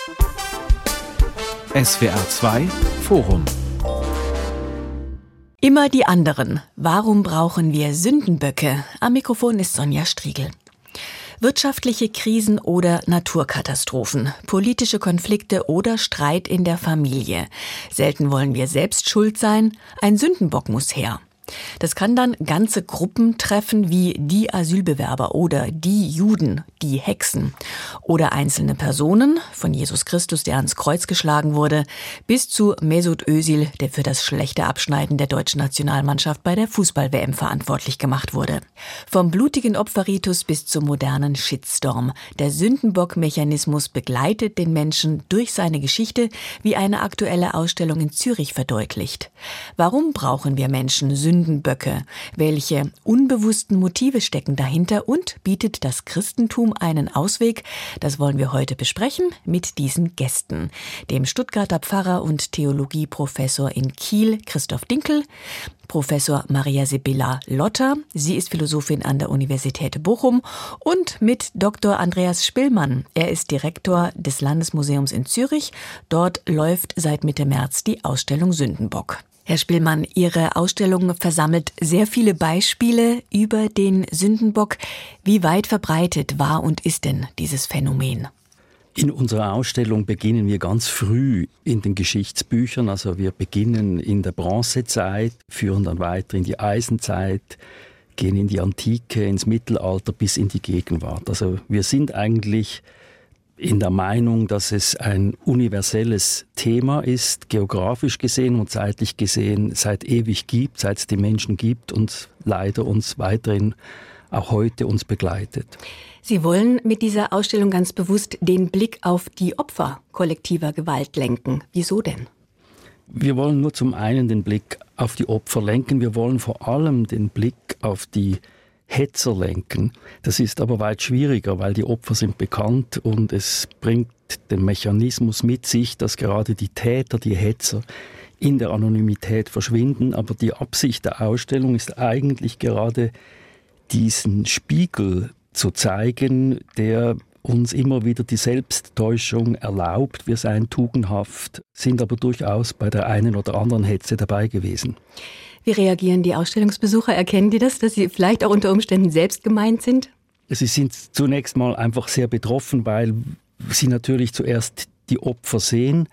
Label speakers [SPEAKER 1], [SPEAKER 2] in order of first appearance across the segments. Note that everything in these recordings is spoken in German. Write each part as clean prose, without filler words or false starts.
[SPEAKER 1] SWR 2 Forum.
[SPEAKER 2] Immer die anderen. Warum brauchen wir Sündenböcke? Am Mikrofon ist Sonja Striegel. Wirtschaftliche Krisen oder Naturkatastrophen, politische Konflikte oder Streit in der Familie. Selten wollen wir selbst schuld sein. Ein Sündenbock muss her. Das kann dann ganze Gruppen treffen wie die Asylbewerber oder die Juden, die Hexen oder einzelne Personen, von Jesus Christus, der ans Kreuz geschlagen wurde, bis zu Mesut Özil, der für das schlechte Abschneiden der deutschen Nationalmannschaft bei der Fußball-WM verantwortlich gemacht wurde. Vom blutigen Opferritus bis zum modernen Shitstorm. Der Sündenbock-Mechanismus begleitet den Menschen durch seine Geschichte, wie eine aktuelle Ausstellung in Zürich verdeutlicht. Warum brauchen wir Menschen Sündenböcke? Welche unbewussten Motive stecken dahinter und bietet das Christentum einen Ausweg? Das wollen wir heute besprechen mit diesen Gästen. Dem Stuttgarter Pfarrer und Theologieprofessor in Kiel, Christoph Dinkel, Professor Maria Sibylla Lotter, sie ist Philosophin an der Universität Bochum, und mit Dr. Andreas Spillmann. Er ist Direktor des Landesmuseums in Zürich. Dort läuft seit Mitte März die Ausstellung Sündenbock. Herr Spillmann, Ihre Ausstellung versammelt sehr viele Beispiele über den Sündenbock. Wie weit verbreitet war und ist denn dieses Phänomen?
[SPEAKER 3] In unserer Ausstellung beginnen wir ganz früh in den Geschichtsbüchern. Also wir beginnen in der Bronzezeit, führen dann weiter in die Eisenzeit, gehen in die Antike, ins Mittelalter bis in die Gegenwart. Also wir sind eigentlich in der Meinung, dass es ein universelles Thema ist, geografisch gesehen und zeitlich gesehen, seit ewig gibt, seit es die Menschen gibt und leider uns weiterhin auch heute uns begleitet.
[SPEAKER 2] Sie wollen mit dieser Ausstellung ganz bewusst den Blick auf die Opfer kollektiver Gewalt lenken. Wieso denn?
[SPEAKER 3] Wir wollen nur zum einen den Blick auf die Opfer lenken, wir wollen vor allem den Blick auf die Hetzer lenken. Das ist aber weit schwieriger, weil die Opfer sind bekannt und es bringt den Mechanismus mit sich, dass gerade die Täter, die Hetzer in der Anonymität verschwinden. Aber die Absicht der Ausstellung ist eigentlich gerade diesen Spiegel zu zeigen, der uns immer wieder die Selbsttäuschung erlaubt. Wir seien tugendhaft, sind aber durchaus bei der einen oder anderen Hetze dabei gewesen.
[SPEAKER 2] Wie reagieren die Ausstellungsbesucher? Erkennen die das, dass sie vielleicht auch unter Umständen selbst gemeint sind?
[SPEAKER 3] Sie sind zunächst mal einfach sehr betroffen, weil sie natürlich zuerst die Opfer sehen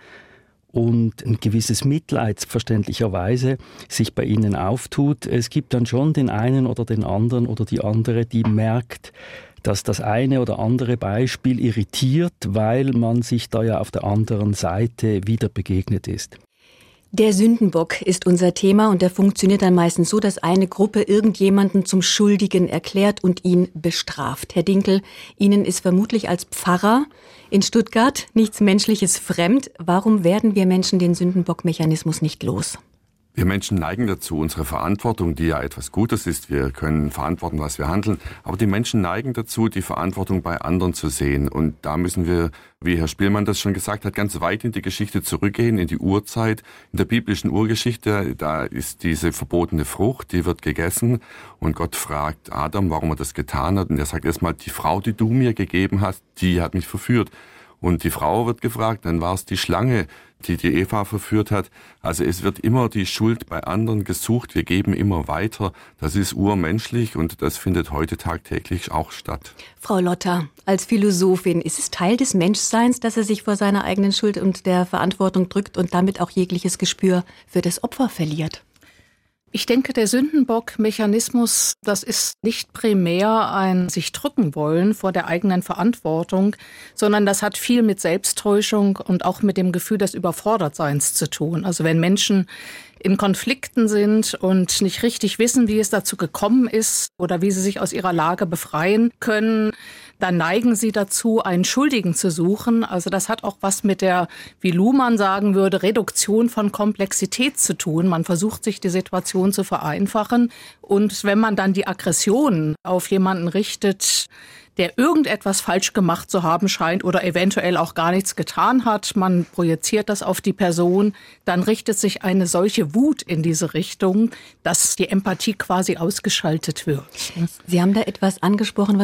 [SPEAKER 3] und ein gewisses Mitleid verständlicherweise sich bei ihnen auftut. Es gibt dann schon den einen oder den anderen oder die andere, die merkt, dass das eine oder andere Beispiel irritiert, weil man sich da ja auf der anderen Seite wieder begegnet ist.
[SPEAKER 2] Der Sündenbock ist unser Thema und der funktioniert dann meistens so, dass eine Gruppe irgendjemanden zum Schuldigen erklärt und ihn bestraft. Herr Dinkel, Ihnen ist vermutlich als Pfarrer in Stuttgart nichts Menschliches fremd. Warum werden wir Menschen den Sündenbock-Mechanismus nicht los?
[SPEAKER 4] Wir Menschen neigen dazu, unsere Verantwortung, die ja etwas Gutes ist, wir können verantworten, was wir handeln, aber die Menschen neigen dazu, die Verantwortung bei anderen zu sehen. Und da müssen wir, wie Herr Spillmann das schon gesagt hat, ganz weit in die Geschichte zurückgehen, in die Urzeit. In der biblischen Urgeschichte, da ist diese verbotene Frucht, die wird gegessen und Gott fragt Adam, warum er das getan hat. Und er sagt erstmal, die Frau, die du mir gegeben hast, die hat mich verführt. Und die Frau wird gefragt, dann war es die Schlange, die Eva verführt hat. Also es wird immer die Schuld bei anderen gesucht. Wir geben immer weiter. Das ist urmenschlich und das findet heute tagtäglich auch statt.
[SPEAKER 2] Frau Lotter, als Philosophin, ist es Teil des Menschseins, dass er sich vor seiner eigenen Schuld und der Verantwortung drückt und damit auch jegliches Gespür für das Opfer verliert?
[SPEAKER 5] Ich denke, der Sündenbock-Mechanismus, das ist nicht primär ein sich drücken wollen vor der eigenen Verantwortung, sondern das hat viel mit Selbsttäuschung und auch mit dem Gefühl des Überfordertseins zu tun. Also wenn Menschen in Konflikten sind und nicht richtig wissen, wie es dazu gekommen ist oder wie sie sich aus ihrer Lage befreien können, dann neigen sie dazu, einen Schuldigen zu suchen. Also das hat auch was mit der, wie Luhmann sagen würde, Reduktion von Komplexität zu tun. Man versucht, sich die Situation zu vereinfachen. Und wenn man dann die Aggression auf jemanden richtet, der irgendetwas falsch gemacht zu haben scheint oder eventuell auch gar nichts getan hat, man projiziert das auf die Person, dann richtet sich eine solche Wut in diese Richtung, dass die Empathie quasi ausgeschaltet wird.
[SPEAKER 2] Sie haben da etwas angesprochen, was ich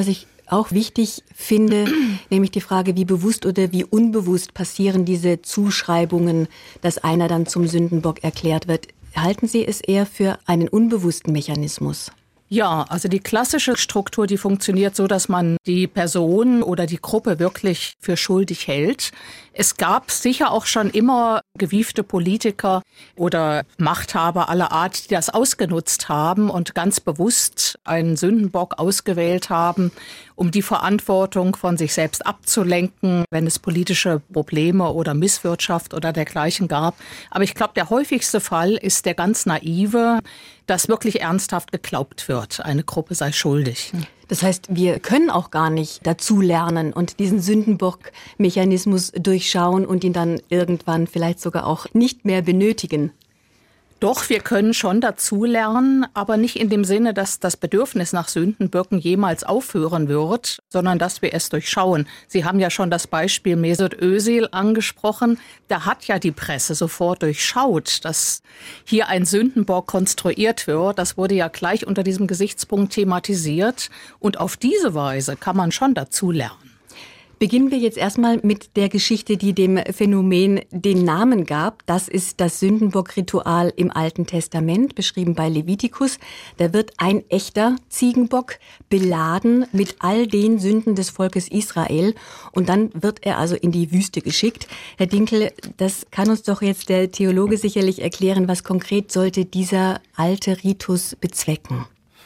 [SPEAKER 2] auch wichtig finde, nämlich die Frage, wie bewusst oder wie unbewusst passieren diese Zuschreibungen, dass einer dann zum Sündenbock erklärt wird. Halten Sie es eher für einen unbewussten Mechanismus?
[SPEAKER 5] Ja, also die klassische Struktur, die funktioniert so, dass man die Person oder die Gruppe wirklich für schuldig hält. Es gab sicher auch schon immer gewiefte Politiker oder Machthaber aller Art, die das ausgenutzt haben und ganz bewusst einen Sündenbock ausgewählt haben, um die Verantwortung von sich selbst abzulenken, wenn es politische Probleme oder Misswirtschaft oder dergleichen gab. Aber ich glaube, der häufigste Fall ist der ganz naive, dass wirklich ernsthaft geglaubt wird, eine Gruppe sei schuldig.
[SPEAKER 2] Das heißt, wir können auch gar nicht dazulernen und diesen Sündenbock-Mechanismus durchschauen und ihn dann irgendwann vielleicht sogar auch nicht mehr benötigen.
[SPEAKER 5] Doch, wir können schon dazulernen, aber nicht in dem Sinne, dass das Bedürfnis nach Sündenböcken jemals aufhören wird, sondern dass wir es durchschauen. Sie haben ja schon das Beispiel Mesut Özil angesprochen. Da hat ja die Presse sofort durchschaut, dass hier ein Sündenbock konstruiert wird. Das wurde ja gleich unter diesem Gesichtspunkt thematisiert. Und auf diese Weise kann man schon dazulernen.
[SPEAKER 2] Beginnen wir jetzt erstmal mit der Geschichte, die dem Phänomen den Namen gab. Das ist das Sündenbock-Ritual im Alten Testament, beschrieben bei Levitikus. Da wird ein echter Ziegenbock beladen mit all den Sünden des Volkes Israel. Und dann wird er also in die Wüste geschickt. Herr Dinkel, das kann uns doch jetzt der Theologe sicherlich erklären. Was konkret sollte dieser alte Ritus bezwecken?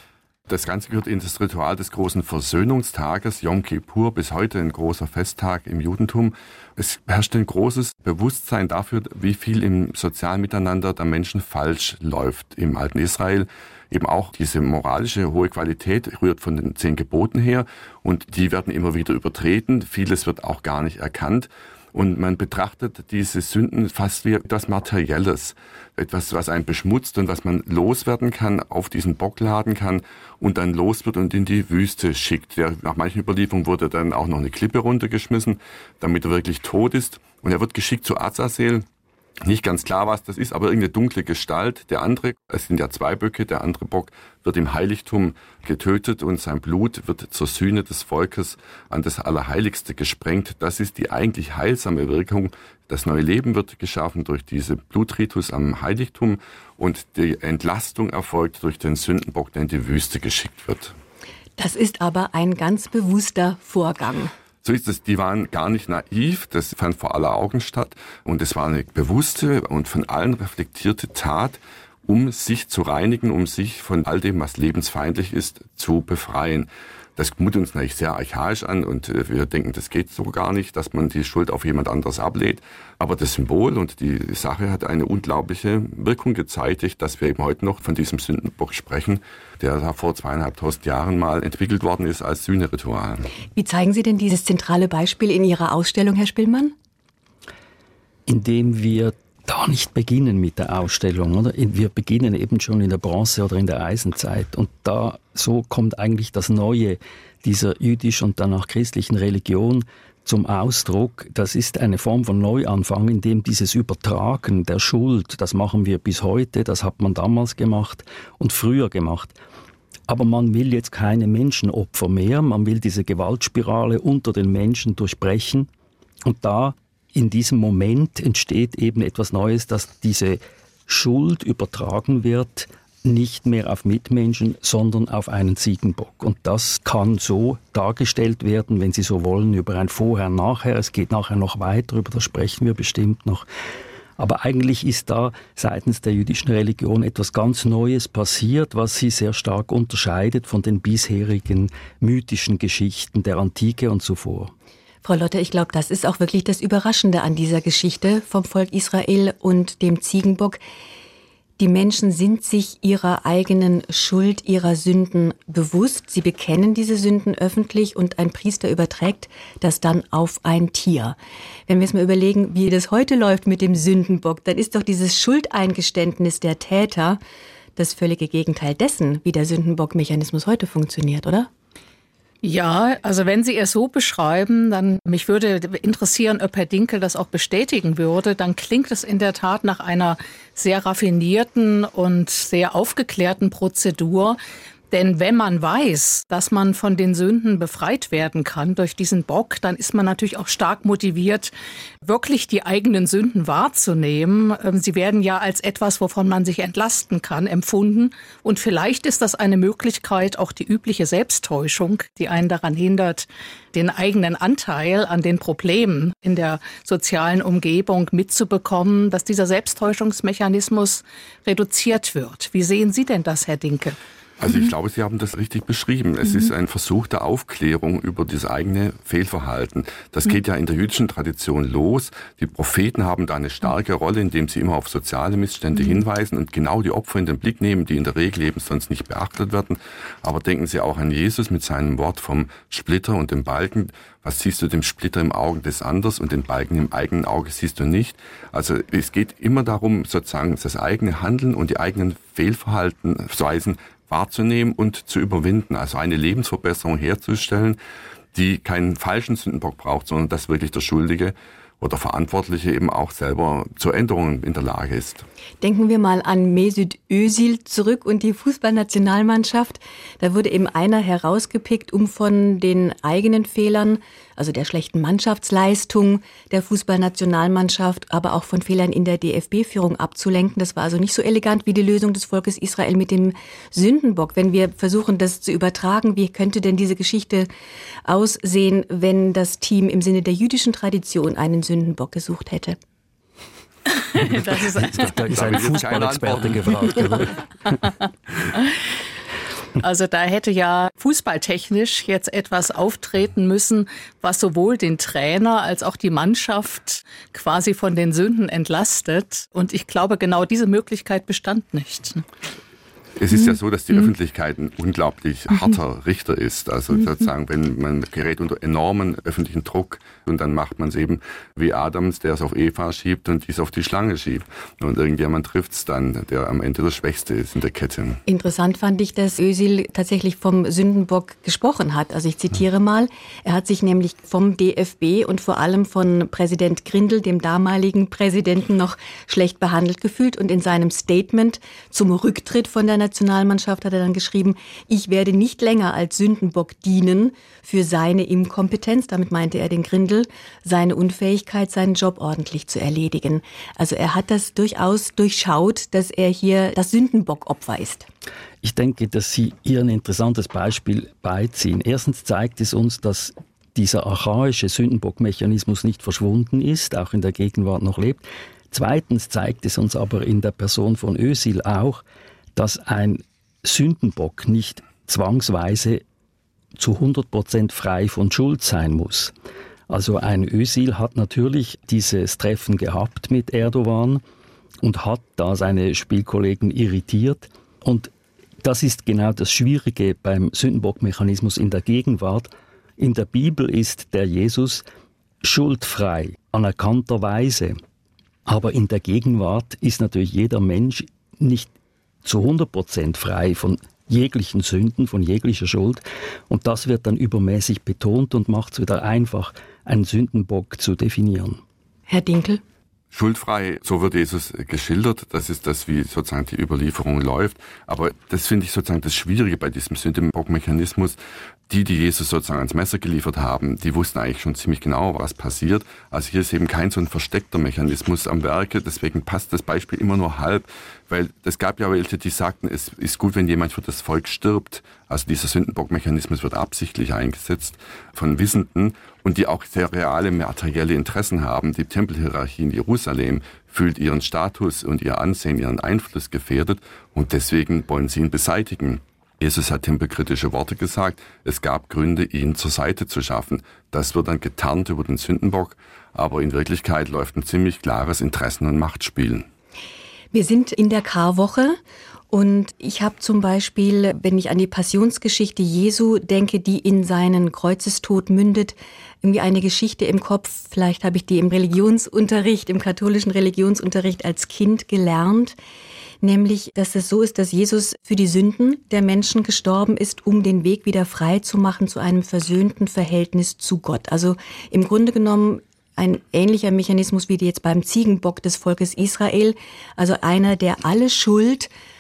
[SPEAKER 4] Das Ganze gehört in das Ritual des großen Versöhnungstages, Yom Kippur, bis heute ein großer Festtag im Judentum. Es herrscht ein großes Bewusstsein dafür, wie viel im sozialen Miteinander der Menschen falsch läuft im alten Israel. Eben auch diese moralische hohe Qualität rührt von den 10 Geboten her und die werden immer wieder übertreten. Vieles wird auch gar nicht erkannt. Und man betrachtet diese Sünden fast wie etwas Materielles, etwas, was einen beschmutzt und was man loswerden kann, auf diesen Bock laden kann und dann los wird und in die Wüste schickt. Nach manchen Überlieferungen wurde dann auch noch eine Klippe runtergeschmissen, damit er wirklich tot ist. Und er wird geschickt zu Azazel. Nicht ganz klar, was das ist, aber irgendeine dunkle Gestalt. Der andere, es sind ja 2 Böcke, der andere Bock wird im Heiligtum getötet und sein Blut wird zur Sühne des Volkes an das Allerheiligste gesprengt. Das ist die eigentlich heilsame Wirkung. Das neue Leben wird geschaffen durch diese Blutritus am Heiligtum und die Entlastung erfolgt durch den Sündenbock, der in die Wüste geschickt wird.
[SPEAKER 2] Das ist aber ein ganz bewusster Vorgang.
[SPEAKER 4] So ist es, die waren gar nicht naiv, das fand vor aller Augen statt und es war eine bewusste und von allen reflektierte Tat, um sich zu reinigen, um sich von all dem, was lebensfeindlich ist, zu befreien. Das mutet uns natürlich sehr archaisch an und wir denken, das geht so gar nicht, dass man die Schuld auf jemand anderes ablehnt. Aber das Symbol und die Sache hat eine unglaubliche Wirkung gezeitigt, dass wir eben heute noch von diesem Sündenbock sprechen, der da vor 2500 Jahren mal entwickelt worden ist als Sühneritual.
[SPEAKER 2] Wie zeigen Sie denn dieses zentrale Beispiel in Ihrer Ausstellung, Herr Spillmann?
[SPEAKER 3] Indem wir da nicht beginnen mit der Ausstellung, oder? Wir beginnen eben schon in der Bronze- oder in der Eisenzeit. Und da so kommt eigentlich das Neue dieser jüdischen und danach christlichen Religion zum Ausdruck. Das ist eine Form von Neuanfang, in dem dieses Übertragen der Schuld, das machen wir bis heute, das hat man damals gemacht und früher gemacht. Aber man will jetzt keine Menschenopfer mehr, man will diese Gewaltspirale unter den Menschen durchbrechen. Und da in diesem Moment entsteht eben etwas Neues, dass diese Schuld übertragen wird, nicht mehr auf Mitmenschen, sondern auf einen Ziegenbock. Und das kann so dargestellt werden, wenn Sie so wollen, über ein Vorher-Nachher. Es geht nachher noch weiter, über das sprechen wir bestimmt noch. Aber eigentlich ist da seitens der jüdischen Religion etwas ganz Neues passiert, was sie sehr stark unterscheidet von den bisherigen mythischen Geschichten der Antike und zuvor.
[SPEAKER 2] Frau Lotte, ich glaube, das ist auch wirklich das Überraschende an dieser Geschichte vom Volk Israel und dem Ziegenbock. Die Menschen sind sich ihrer eigenen Schuld, ihrer Sünden bewusst. Sie bekennen diese Sünden öffentlich und ein Priester überträgt das dann auf ein Tier. Wenn wir jetzt mal überlegen, wie das heute läuft mit dem Sündenbock, dann ist doch dieses Schuldeingeständnis der Täter das völlige Gegenteil dessen, wie der Sündenbock-Mechanismus heute funktioniert, oder?
[SPEAKER 5] Ja, also wenn Sie es so beschreiben, dann mich würde interessieren, ob Herr Dinkel das auch bestätigen würde, dann klingt es in der Tat nach einer sehr raffinierten und sehr aufgeklärten Prozedur. Denn wenn man weiß, dass man von den Sünden befreit werden kann durch diesen Bock, dann ist man natürlich auch stark motiviert, wirklich die eigenen Sünden wahrzunehmen. Sie werden ja als etwas, wovon man sich entlasten kann, empfunden. Und vielleicht ist das eine Möglichkeit, auch die übliche Selbsttäuschung, die einen daran hindert, den eigenen Anteil an den Problemen in der sozialen Umgebung mitzubekommen, dass dieser Selbsttäuschungsmechanismus reduziert wird. Wie sehen Sie denn das, Herr Dinke?
[SPEAKER 4] Also ich glaube, Sie haben das richtig beschrieben. Es ist ein Versuch der Aufklärung über das eigene Fehlverhalten. Das geht ja in der jüdischen Tradition los. Die Propheten haben da eine starke Rolle, indem sie immer auf soziale Missstände hinweisen und genau die Opfer in den Blick nehmen, die in der Regel eben sonst nicht beachtet werden. Aber denken Sie auch an Jesus mit seinem Wort vom Splitter und dem Balken. Was siehst du dem Splitter im Auge des Anders und den Balken im eigenen Auge siehst du nicht? Also es geht immer darum, sozusagen das eigene Handeln und die eigenen Fehlverhaltensweisen wahrzunehmen und zu überwinden. Also eine Lebensverbesserung herzustellen, die keinen falschen Sündenbock braucht, sondern dass wirklich der Schuldige oder Verantwortliche eben auch selber zur Änderung in der Lage ist.
[SPEAKER 2] Denken wir mal an Mesut Özil zurück und die Fußballnationalmannschaft. Da wurde eben einer herausgepickt, um von den eigenen Fehlern, also der schlechten Mannschaftsleistung der Fußballnationalmannschaft, aber auch von Fehlern in der DFB-Führung abzulenken. Das war also nicht so elegant wie die Lösung des Volkes Israel mit dem Sündenbock. Wenn wir versuchen, das zu übertragen, wie könnte denn diese Geschichte aussehen, wenn das Team im Sinne der jüdischen Tradition einen Sündenbock gesucht hätte?
[SPEAKER 3] Da ist ein Fußballexperte gefragt.
[SPEAKER 5] Also da hätte ja fußballtechnisch jetzt etwas auftreten müssen, was sowohl den Trainer als auch die Mannschaft quasi von den Sünden entlastet. Und ich glaube, genau diese Möglichkeit bestand nicht.
[SPEAKER 4] Es ist ja so, dass die Öffentlichkeit ein unglaublich harter Richter ist. Also sozusagen, wenn man gerät unter enormen öffentlichen Druck und dann macht man es eben wie Adams, der es auf Eva schiebt und dies auf die Schlange schiebt. Und irgendjemand trifft es dann, der am Ende der Schwächste ist in der Kette.
[SPEAKER 2] Interessant fand ich, dass Özil tatsächlich vom Sündenbock gesprochen hat. Also ich zitiere mal, er hat sich nämlich vom DFB und vor allem von Präsident Grindel, dem damaligen Präsidenten, noch schlecht behandelt gefühlt. Und in seinem Statement zum Rücktritt von der Nationalmannschaft hat er dann geschrieben, ich werde nicht länger als Sündenbock dienen für seine Inkompetenz, damit meinte er den Grindel, seine Unfähigkeit, seinen Job ordentlich zu erledigen. Also er hat das durchaus durchschaut, dass er hier das Sündenbock-Opfer ist.
[SPEAKER 3] Ich denke, dass Sie hier ein interessantes Beispiel beiziehen. Erstens zeigt es uns, dass dieser archaische Sündenbock-Mechanismus nicht verschwunden ist, auch in der Gegenwart noch lebt. Zweitens zeigt es uns aber in der Person von Özil auch, dass ein Sündenbock nicht zwangsweise zu 100% frei von Schuld sein muss. Also ein Özil hat natürlich dieses Treffen gehabt mit Erdogan und hat da seine Spielkollegen irritiert. Und das ist genau das Schwierige beim Sündenbock-Mechanismus in der Gegenwart. In der Bibel ist der Jesus schuldfrei, anerkannterweise. Aber in der Gegenwart ist natürlich jeder Mensch nicht zu 100% frei von jeglichen Sünden, von jeglicher Schuld. Und das wird dann übermäßig betont und macht es wieder einfach, einen Sündenbock zu definieren.
[SPEAKER 2] Herr Dinkel?
[SPEAKER 4] Schuldfrei, so wird Jesus geschildert. Das ist das, wie sozusagen die Überlieferung läuft. Aber das finde ich sozusagen das Schwierige bei diesem Sündenbock-Mechanismus. Die Jesus sozusagen ans Messer geliefert haben, die wussten eigentlich schon ziemlich genau, was passiert. Also hier ist eben kein so ein versteckter Mechanismus am Werke. Deswegen passt das Beispiel immer nur halb. Weil es gab ja welche, die sagten, es ist gut, wenn jemand für das Volk stirbt. Also dieser Sündenbock-Mechanismus wird absichtlich eingesetzt von Wissenden und die auch sehr reale materielle Interessen haben. Die Tempelhierarchie in Jerusalem fühlt ihren Status und ihr Ansehen, ihren Einfluss gefährdet und deswegen wollen sie ihn beseitigen. Jesus hat tempelkritische Worte gesagt. Es gab Gründe, ihn zur Seite zu schaffen. Das wird dann getarnt über den Sündenbock. Aber in Wirklichkeit läuft ein ziemlich klares Interessen- und Machtspiel.
[SPEAKER 2] Wir sind in der Karwoche und ich habe zum Beispiel, wenn ich an die Passionsgeschichte Jesu denke, die in seinen Kreuzestod mündet, irgendwie eine Geschichte im Kopf. Vielleicht habe ich die im Religionsunterricht, im katholischen Religionsunterricht als Kind gelernt. Nämlich, dass es so ist, dass Jesus für die Sünden der Menschen gestorben ist, um den Weg wieder frei zu machen zu einem versöhnten Verhältnis zu Gott. Also im Grunde genommen ein ähnlicher Mechanismus wie jetzt beim Ziegenbock des Volkes Israel. Also einer, der alle Schuld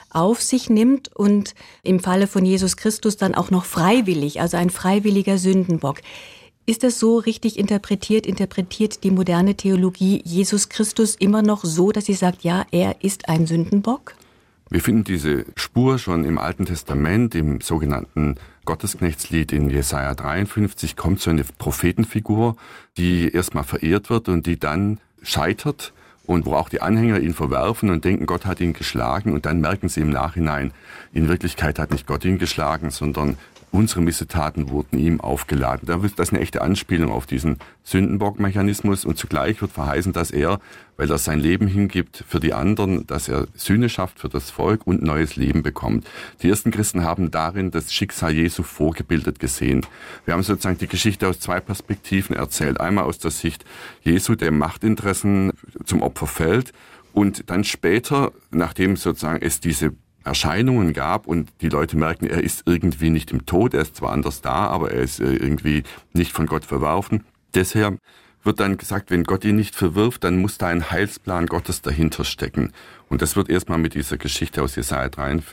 [SPEAKER 2] auf sich nimmt und im Falle von Jesus Christus dann auch noch freiwillig, also ein freiwilliger Sündenbock. Ist das so richtig interpretiert die moderne Theologie Jesus Christus immer noch so, dass sie sagt, ja, er ist ein Sündenbock?
[SPEAKER 4] Wir finden diese Spur schon im Alten Testament, im sogenannten Gottesknechtslied in Jesaja 53, kommt so eine Prophetenfigur, die erstmal verehrt wird und die dann scheitert und wo auch die Anhänger ihn verwerfen und denken, Gott hat ihn geschlagen, und dann merken sie im Nachhinein, in Wirklichkeit hat nicht Gott ihn geschlagen, sondern unsere Missetaten wurden ihm aufgeladen. Das ist eine echte Anspielung auf diesen Sündenbock-Mechanismus, und zugleich wird verheißen, dass er, weil er sein Leben hingibt für die anderen, dass er Sühne schafft für das Volk und neues Leben bekommt. Die ersten Christen haben darin das Schicksal Jesu vorgebildet gesehen. Wir haben sozusagen die Geschichte aus zwei Perspektiven erzählt. Einmal aus der Sicht Jesu, der Machtinteressen zum Opfer fällt, und dann später, nachdem sozusagen es diese Erscheinungen gab und die Leute merken, er ist irgendwie nicht im Tod, er ist zwar anders da, aber er ist irgendwie nicht von Gott verworfen. Deshalb wird dann gesagt, wenn Gott ihn nicht verwirft, dann muss da ein Heilsplan Gottes dahinter stecken. Und das wird erstmal mit dieser Geschichte aus Jesaja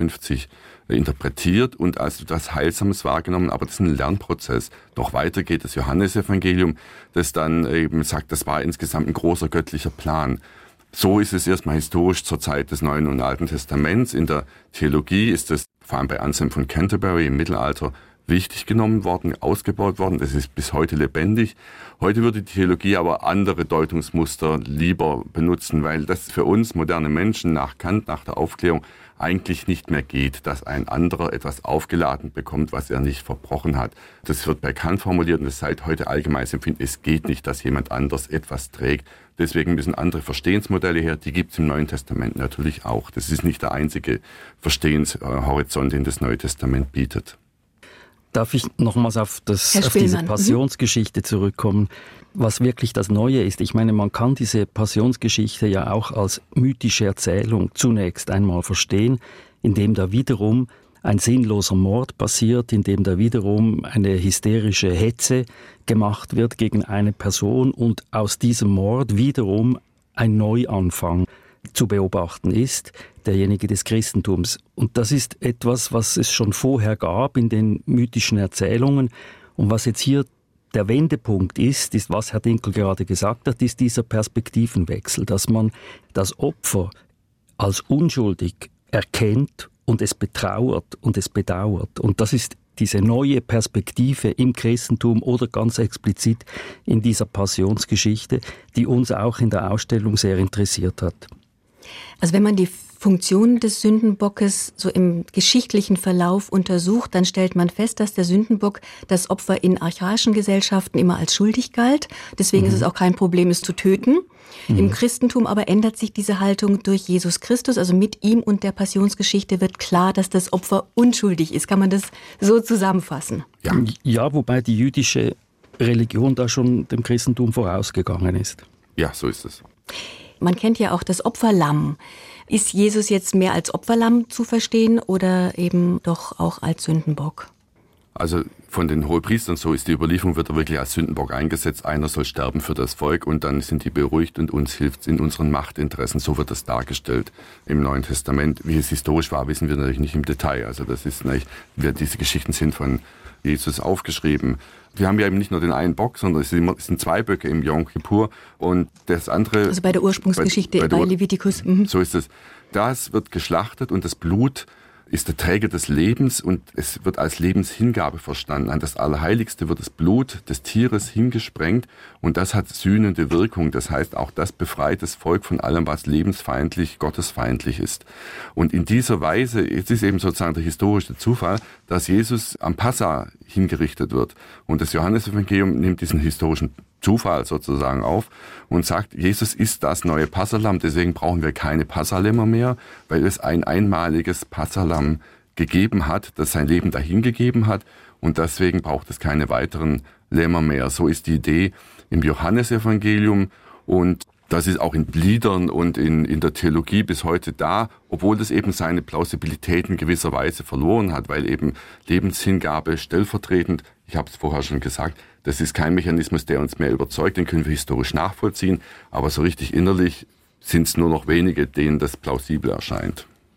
[SPEAKER 4] 53 interpretiert und als etwas Heilsames wahrgenommen, aber das ist ein Lernprozess. Noch weiter geht das Johannesevangelium, das dann eben sagt, das war insgesamt ein großer göttlicher Plan. So ist es erstmal historisch zur Zeit des Neuen und Alten Testaments. In der Theologie ist es vor allem bei Anselm von Canterbury im Mittelalter wichtig genommen worden, ausgebaut worden. Das ist bis heute lebendig. Heute würde die Theologie aber andere Deutungsmuster lieber benutzen, weil das für uns moderne Menschen nach Kant, nach der Aufklärung eigentlich nicht mehr geht, dass ein anderer etwas aufgeladen bekommt, was er nicht verbrochen hat. Das wird bei Kant formuliert und das ist seit heute allgemeines Empfinden. Es geht nicht, dass jemand anders etwas trägt. Deswegen müssen andere Verstehensmodelle her. Die gibt es im Neuen Testament natürlich auch. Das ist nicht der einzige Verstehenshorizont, den das Neue Testament bietet.
[SPEAKER 3] Darf ich nochmals auf diese Passionsgeschichte zurückkommen, was wirklich das Neue ist? Ich meine, man kann diese Passionsgeschichte ja auch als mythische Erzählung zunächst einmal verstehen, indem da wiederum ein sinnloser Mord passiert, indem da wiederum eine hysterische Hetze gemacht wird gegen eine Person und aus diesem Mord wiederum ein Neuanfang zu beobachten ist, derjenige des Christentums. Und das ist etwas, was es schon vorher gab in den mythischen Erzählungen und was jetzt hier der Wendepunkt ist, was Herr Dinkel gerade gesagt hat, ist dieser Perspektivenwechsel, dass man das Opfer als unschuldig erkennt und es betrauert und es bedauert. Und das ist diese neue Perspektive im Christentum oder ganz explizit in dieser Passionsgeschichte, die uns auch in der Ausstellung sehr interessiert hat.
[SPEAKER 2] Also wenn man die Funktion des Sündenbockes so im geschichtlichen Verlauf untersucht, dann stellt man fest, dass der Sündenbock das Opfer in archaischen Gesellschaften immer als schuldig galt. Deswegen ist es auch kein Problem, es zu töten. Im Christentum aber ändert sich diese Haltung durch Jesus Christus. Also mit ihm und der Passionsgeschichte wird klar, dass das Opfer unschuldig ist. Kann man das so zusammenfassen?
[SPEAKER 3] Ja, wobei die jüdische Religion da schon dem Christentum vorausgegangen ist.
[SPEAKER 4] Ja, so ist es.
[SPEAKER 2] Man kennt ja auch das Opferlamm. Ist Jesus jetzt mehr als Opferlamm zu verstehen oder eben doch auch als Sündenbock?
[SPEAKER 4] Also von den Hohepriestern, so ist die Überlieferung, wird er wirklich als Sündenbock eingesetzt. Einer soll sterben für das Volk und dann sind die beruhigt und uns hilft es in unseren Machtinteressen. So wird das dargestellt im Neuen Testament. Wie es historisch war, wissen wir natürlich nicht im Detail. Also das ist nicht, diese Geschichten sind von Jesus aufgeschrieben. Wir haben ja eben nicht nur den einen Bock, sondern es sind zwei Böcke im Yom Kippur und das andere...
[SPEAKER 2] Also bei der Ursprungsgeschichte, bei Levitikus.
[SPEAKER 4] So ist es. Das wird geschlachtet und das Blut ist der Träger des Lebens und es wird als Lebenshingabe verstanden. An das Allerheiligste wird das Blut des Tieres hingesprengt und das hat sühnende Wirkung. Das heißt, auch das befreit das Volk von allem, was lebensfeindlich, gottesfeindlich ist. Und in dieser Weise, es ist eben sozusagen der historische Zufall, dass Jesus am Passa hingerichtet wird. Und das Johannesevangelium nimmt diesen historischen Zufall sozusagen auf und sagt, Jesus ist das neue Passalamm, deswegen brauchen wir keine Passalämmer mehr, weil es ein einmaliges Passalamm gegeben hat, das sein Leben dahingegeben hat und deswegen braucht es keine weiteren Lämmer mehr. So ist die Idee im Johannesevangelium und das ist auch in Liedern und in der Theologie bis heute da, obwohl das eben seine Plausibilität in gewisser Weise verloren hat, weil eben Lebenshingabe stellvertretend, ich habe es vorher schon gesagt, das ist kein Mechanismus, der uns mehr überzeugt, den können wir historisch nachvollziehen, aber so richtig innerlich sind es nur noch wenige, denen das plausibel erscheint.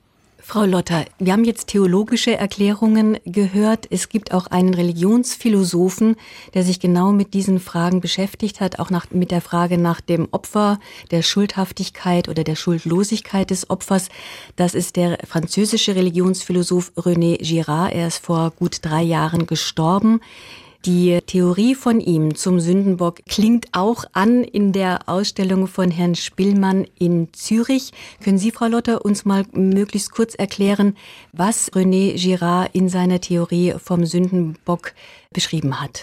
[SPEAKER 2] Frau Lotter, wir haben jetzt theologische Erklärungen gehört. Es gibt auch einen Religionsphilosophen, der sich genau mit diesen Fragen beschäftigt hat, auch mit der Frage nach dem Opfer, der Schuldhaftigkeit oder der Schuldlosigkeit des Opfers. Das ist der französische Religionsphilosoph René Girard. Er ist vor gut 3 Jahren gestorben. Die Theorie von ihm zum Sündenbock klingt auch an in der Ausstellung von Herrn Spillmann in Zürich. Können Sie, Frau Lotter, uns mal möglichst kurz erklären, was René Girard in seiner Theorie vom Sündenbock beschrieben hat?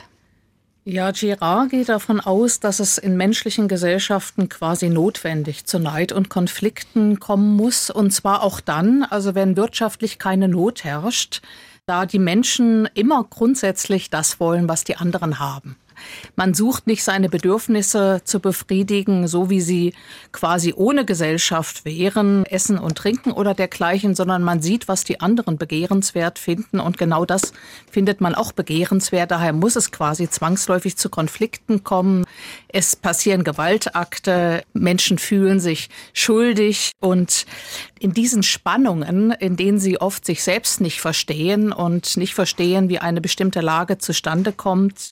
[SPEAKER 5] Ja, Girard geht davon aus, dass es in menschlichen Gesellschaften quasi notwendig zu Neid und Konflikten kommen muss. Und zwar auch dann, also wenn wirtschaftlich keine Not herrscht, da die Menschen immer grundsätzlich das wollen, was die anderen haben. Man sucht nicht seine Bedürfnisse zu befriedigen, so wie sie quasi ohne Gesellschaft wären, Essen und Trinken oder dergleichen, sondern man sieht, was die anderen begehrenswert finden und genau das findet man auch begehrenswert. Daher muss es quasi zwangsläufig zu Konflikten kommen. Es passieren Gewaltakte, Menschen fühlen sich schuldig und in diesen Spannungen, in denen sie oft sich selbst nicht verstehen und nicht verstehen, wie eine bestimmte Lage zustande kommt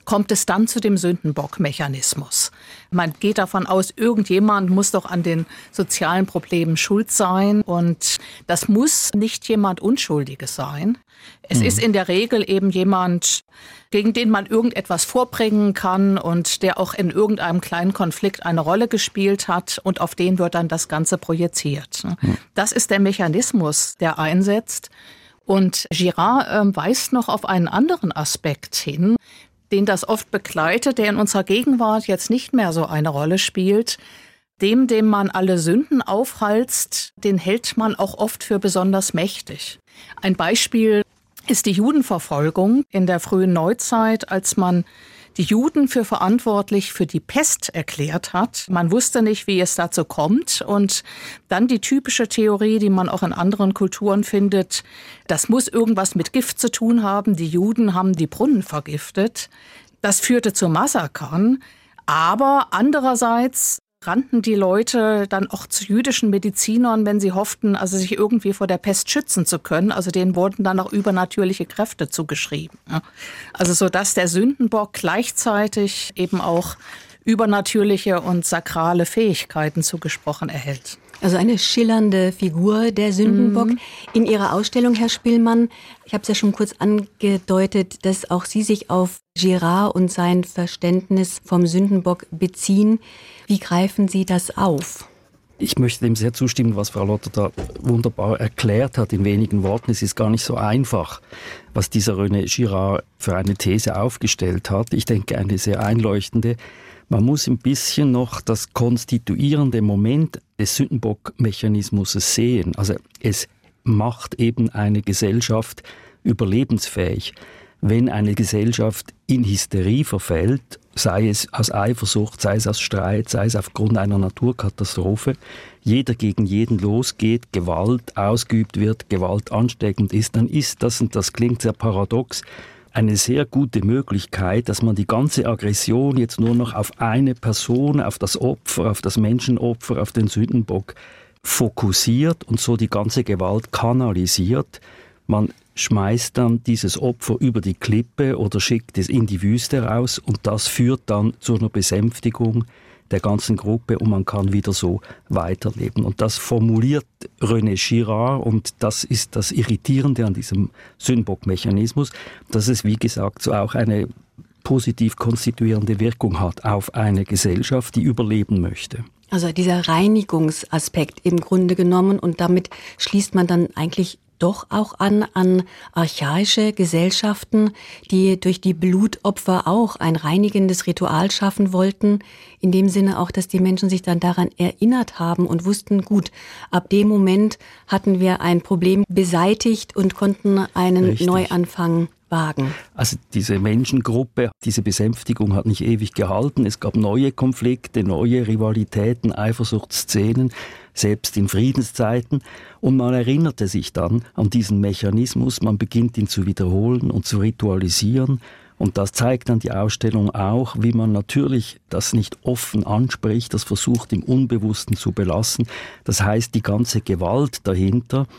[SPEAKER 5] es dann zu dem Sündenbock-Mechanismus. Man geht davon aus, irgendjemand muss doch an den sozialen Problemen schuld sein und das muss nicht jemand Unschuldiges sein. Es ist in der Regel eben jemand, gegen den man irgendetwas vorbringen kann und der auch in irgendeinem kleinen Konflikt eine Rolle gespielt hat und auf den wird dann das Ganze projiziert. Das ist der Mechanismus, der einsetzt. Und Girard weist noch auf einen anderen Aspekt hin, den das oft begleitet, der in unserer Gegenwart jetzt nicht mehr so eine Rolle spielt. Dem man alle Sünden aufhalst, den hält man auch oft für besonders mächtig. Ein Beispiel ist die Judenverfolgung in der frühen Neuzeit, als man die Juden für verantwortlich für die Pest erklärt hat. Man wusste nicht, wie es dazu kommt. Und dann die typische Theorie, die man auch in anderen Kulturen findet, das muss irgendwas mit Gift zu tun haben. Die Juden haben die Brunnen vergiftet. Das führte zu Massakern. Aber andererseits rannten die Leute dann auch zu jüdischen Medizinern, wenn sie hofften, also sich irgendwie vor der Pest schützen zu können. Also denen wurden dann auch übernatürliche Kräfte zugeschrieben. Also so dass der Sündenbock gleichzeitig eben auch übernatürliche und sakrale Fähigkeiten zugesprochen erhält.
[SPEAKER 2] Also eine schillernde Figur, der Sündenbock. In Ihrer Ausstellung, Herr Spillmann, ich habe es ja schon kurz angedeutet, dass auch Sie sich auf Girard und sein Verständnis vom Sündenbock beziehen. Wie greifen Sie das auf?
[SPEAKER 3] Ich möchte dem sehr zustimmen, was Frau Lotter da wunderbar erklärt hat in wenigen Worten. Es ist gar nicht so einfach, was dieser René Girard für eine These aufgestellt hat. Ich denke, eine sehr einleuchtende. Man muss ein bisschen noch das konstituierende Moment des Sündenbock-Mechanismus sehen. Also es macht eben eine Gesellschaft überlebensfähig. Wenn eine Gesellschaft in Hysterie verfällt, sei es aus Eifersucht, sei es aus Streit, sei es aufgrund einer Naturkatastrophe, jeder gegen jeden losgeht, Gewalt ausgeübt wird, Gewalt ansteckend ist, dann ist das, und das klingt sehr paradox, eine sehr gute Möglichkeit, dass man die ganze Aggression jetzt nur noch auf eine Person, auf das Opfer, auf das Menschenopfer, auf den Sündenbock fokussiert und so die ganze Gewalt kanalisiert. Man schmeißt dann dieses Opfer über die Klippe oder schickt es in die Wüste raus und das führt dann zu einer Besänftigung der ganzen Gruppe und man kann wieder so weiterleben. Und das formuliert René Girard und das ist das Irritierende an diesem Sündenbock-Mechanismus, dass es, wie gesagt, so auch eine positiv konstituierende Wirkung hat auf eine Gesellschaft, die überleben möchte.
[SPEAKER 2] Also dieser Reinigungsaspekt im Grunde genommen und damit schließt man dann eigentlich doch auch an archaische Gesellschaften, die durch die Blutopfer auch ein reinigendes Ritual schaffen wollten. In dem Sinne auch, dass die Menschen sich dann daran erinnert haben und wussten, gut, ab dem Moment hatten wir ein Problem beseitigt und konnten einen Neuanfang wagen.
[SPEAKER 3] Also diese Menschengruppe, diese Besänftigung hat nicht ewig gehalten. Es gab neue Konflikte, neue Rivalitäten, Eifersuchtsszenen, selbst in Friedenszeiten. Und man erinnerte sich dann an diesen Mechanismus, man beginnt ihn zu wiederholen und zu ritualisieren. Und das zeigt dann die Ausstellung auch, wie man natürlich das nicht offen anspricht, das versucht im Unbewussten zu belassen. Das heißt, die ganze Gewalt dahinter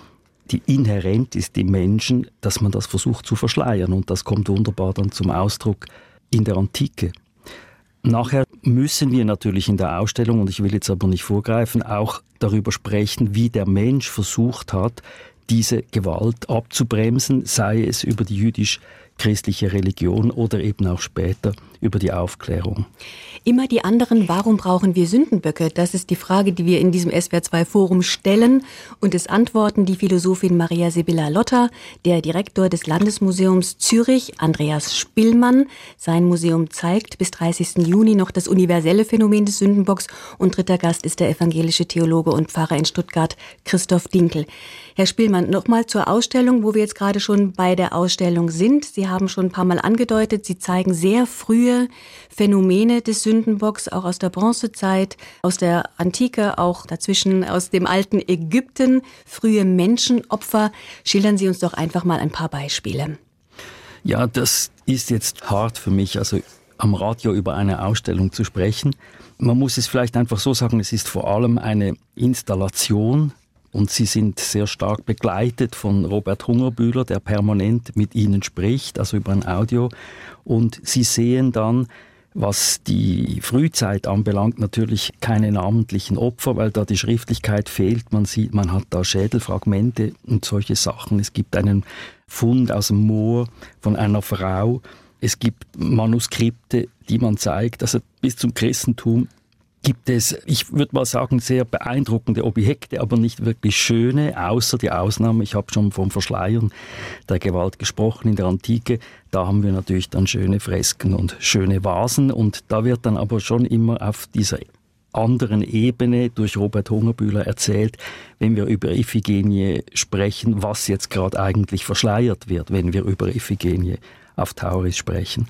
[SPEAKER 3] die inhärent ist im Menschen, dass man das versucht zu verschleiern. Und das kommt wunderbar dann zum Ausdruck in der Antike. Nachher müssen wir natürlich in der Ausstellung, und ich will jetzt aber nicht vorgreifen, auch darüber sprechen, wie der Mensch versucht hat, diese Gewalt abzubremsen, sei es über die jüdisch-christliche Religion oder eben auch später über die Aufklärung.
[SPEAKER 2] Immer die anderen, warum brauchen wir Sündenböcke? Das ist die Frage, die wir in diesem SWR2-Forum stellen. Und es antworten die Philosophin Maria Sibylla Lotter, der Direktor des Landesmuseums Zürich, Andreas Spillmann. Sein Museum zeigt bis 30. Juni noch das universelle Phänomen des Sündenbocks. Und dritter Gast ist der evangelische Theologe und Pfarrer in Stuttgart, Christoph Dinkel. Herr Spillmann, nochmal zur Ausstellung, wo wir jetzt gerade schon bei der Ausstellung sind. Sie haben schon ein paar Mal angedeutet, Sie zeigen sehr frühe Phänomene des Sündenbocks, auch aus der Bronzezeit, aus der Antike, auch dazwischen aus dem alten Ägypten, frühe Menschenopfer. Schildern Sie uns doch einfach mal ein paar Beispiele.
[SPEAKER 3] Ja, das ist jetzt hart für mich, also am Radio über eine Ausstellung zu sprechen. Man muss es vielleicht einfach so sagen, es ist vor allem eine Installation. Und Sie sind sehr stark begleitet von Robert Hungerbühler, der permanent mit Ihnen spricht, also über ein Audio. Und Sie sehen dann, was die Frühzeit anbelangt, natürlich keine namentlichen Opfer, weil da die Schriftlichkeit fehlt. Man sieht, man hat da Schädelfragmente und solche Sachen. Es gibt einen Fund aus dem Moor von einer Frau. Es gibt Manuskripte, die man zeigt. Also bis zum Christentum gibt es, ich würde mal sagen, sehr beeindruckende Objekte, aber nicht wirklich schöne, außer die Ausnahme. Ich habe schon vom Verschleiern der Gewalt gesprochen in der Antike. Da haben wir natürlich dann schöne Fresken und schöne Vasen. Und da wird dann aber schon immer auf dieser anderen Ebene durch Robert Hungerbühler erzählt, wenn wir über Iphigenie sprechen, was jetzt gerade eigentlich verschleiert wird, wenn wir über Iphigenie auf Tauris sprechen.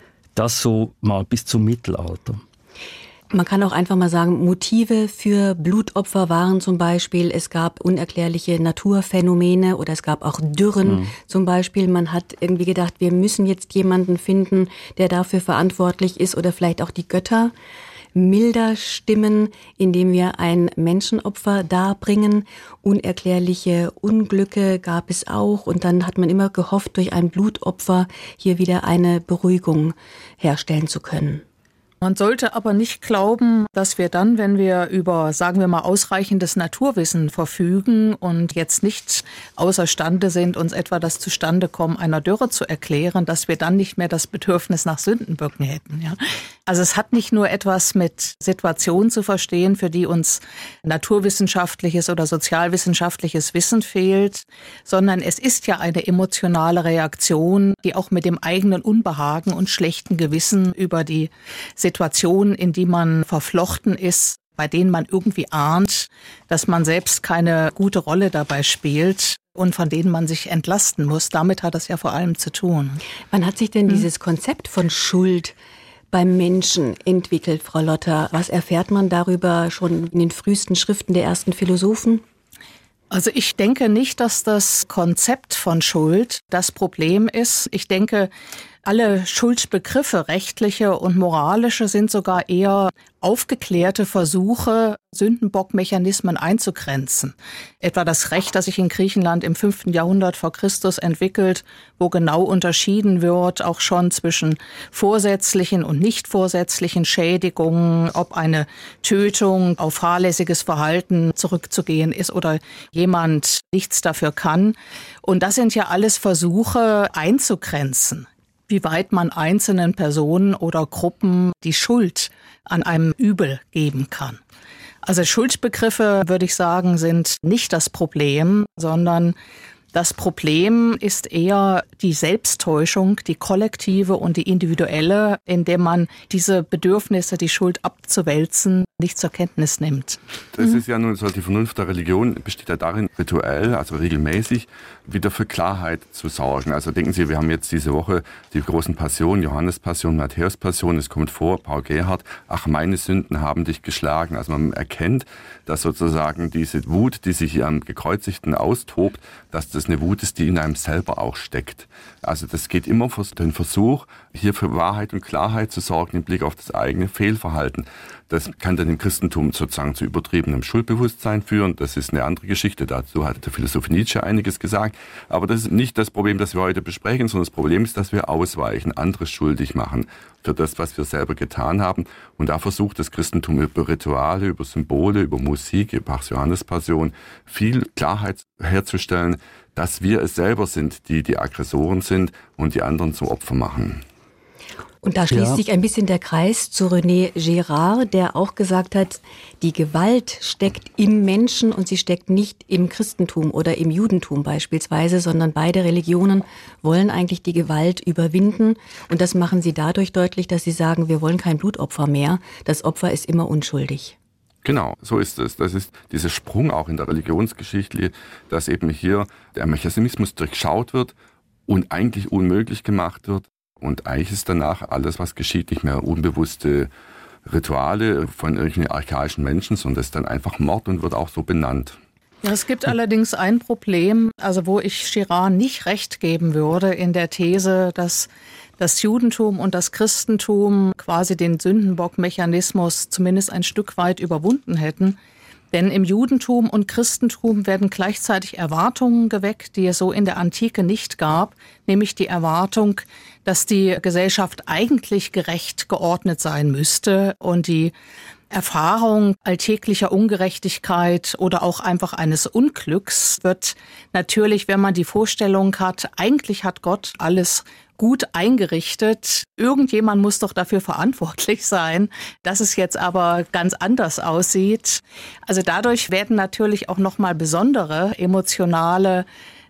[SPEAKER 3] Das so mal bis zum Mittelalter.
[SPEAKER 2] Man kann auch einfach mal sagen, Motive für Blutopfer waren zum Beispiel, es gab unerklärliche Naturphänomene oder es gab auch Dürren zum Beispiel. Man hat irgendwie gedacht, wir müssen jetzt jemanden finden, der dafür verantwortlich ist oder vielleicht auch die Götter milder stimmen, indem wir ein Menschenopfer darbringen. Unerklärliche Unglücke gab es auch und dann hat man immer gehofft, durch ein Blutopfer hier wieder eine Beruhigung herstellen zu können.
[SPEAKER 5] Man sollte aber nicht glauben, dass wir dann, wenn wir über, sagen wir mal, ausreichendes Naturwissen verfügen und jetzt nicht außerstande sind, uns etwa das Zustandekommen einer Dürre zu erklären, dass wir dann nicht mehr das Bedürfnis nach Sündenböcken hätten. Ja? Also es hat nicht nur etwas mit Situationen zu verstehen, für die uns naturwissenschaftliches oder sozialwissenschaftliches Wissen fehlt, sondern es ist ja eine emotionale Reaktion, die auch mit dem eigenen Unbehagen und schlechten Gewissen über die Situationen, in die man verflochten ist, bei denen man irgendwie ahnt, dass man selbst keine gute Rolle dabei spielt und von denen man sich entlasten muss. Damit hat das ja vor allem zu tun.
[SPEAKER 2] Wann hat sich denn dieses Konzept von Schuld beim Menschen entwickelt, Frau Lotter? Was erfährt man darüber schon in den frühesten Schriften der ersten Philosophen?
[SPEAKER 5] Also ich denke nicht, dass das Konzept von Schuld das Problem ist. Ich denke, alle Schuldbegriffe, rechtliche und moralische, sind sogar eher aufgeklärte Versuche, Sündenbockmechanismen einzugrenzen. Etwa das Recht, das sich in Griechenland im 5. Jahrhundert vor Christus entwickelt, wo genau unterschieden wird, auch schon zwischen vorsätzlichen und nicht vorsätzlichen Schädigungen, ob eine Tötung auf fahrlässiges Verhalten zurückzugehen ist oder jemand nichts dafür kann. Und das sind ja alles Versuche einzugrenzen, wie weit man einzelnen Personen oder Gruppen die Schuld an einem Übel geben kann. Also Schuldbegriffe, würde ich sagen, sind nicht das Problem, sondern das Problem ist eher die Selbsttäuschung, die kollektive und die individuelle, indem man diese Bedürfnisse, die Schuld abzuwälzen, nicht zur Kenntnis nimmt.
[SPEAKER 4] Das ist ja nun so, die Vernunft der Religion besteht ja darin, rituell, also regelmäßig, wieder für Klarheit zu sorgen. Also denken Sie, wir haben jetzt diese Woche die großen Passionen, Johannespassion, Matthäuspassion, es kommt vor, Paul Gerhardt, ach, meine Sünden haben dich geschlagen. Also man erkennt, dass sozusagen diese Wut, die sich hier am Gekreuzigten austobt, dass das das eine Wut ist, die in einem selber auch steckt. Also das geht immer um den Versuch, hier für Wahrheit und Klarheit zu sorgen im Blick auf das eigene Fehlverhalten. Das kann dann im Christentum sozusagen zu übertriebenem Schuldbewusstsein führen. Das ist eine andere Geschichte. Dazu hat der Philosoph Nietzsche einiges gesagt. Aber das ist nicht das Problem, das wir heute besprechen, sondern das Problem ist, dass wir ausweichen, andere schuldig machen für das, was wir selber getan haben. Und da versucht das Christentum über Rituale, über Symbole, über Musik, über Bachs-Johannes-Passion viel Klarheit herzustellen, dass wir es selber sind, die Aggressoren sind und die anderen zum Opfer machen.
[SPEAKER 2] Und da schließt sich ein bisschen der Kreis zu René Girard, der auch gesagt hat, die Gewalt steckt im Menschen und sie steckt nicht im Christentum oder im Judentum beispielsweise, sondern beide Religionen wollen eigentlich die Gewalt überwinden. Und das machen sie dadurch deutlich, dass sie sagen, wir wollen kein Blutopfer mehr. Das Opfer ist immer unschuldig.
[SPEAKER 4] Genau, so ist es. Das ist dieser Sprung auch in der Religionsgeschichte, dass eben hier der Mechanismus durchschaut wird und eigentlich unmöglich gemacht wird. Und eigentlich ist danach alles, was geschieht, nicht mehr unbewusste Rituale von irgendwelchen archaischen Menschen, sondern es ist dann einfach Mord und wird auch so benannt.
[SPEAKER 5] Ja, es gibt allerdings ein Problem, also wo ich Girard nicht recht geben würde in der These, dass das Judentum und das Christentum quasi den Sündenbock-Mechanismus zumindest ein Stück weit überwunden hätten. Denn im Judentum und Christentum werden gleichzeitig Erwartungen geweckt, die es so in der Antike nicht gab, nämlich die Erwartung, dass die Gesellschaft eigentlich gerecht geordnet sein müsste und die Erfahrung alltäglicher Ungerechtigkeit oder auch einfach eines Unglücks wird natürlich, wenn man die Vorstellung hat, eigentlich hat Gott alles gut eingerichtet. Irgendjemand muss doch dafür verantwortlich sein, dass es jetzt aber ganz anders aussieht. Also dadurch werden natürlich auch nochmal besondere emotionale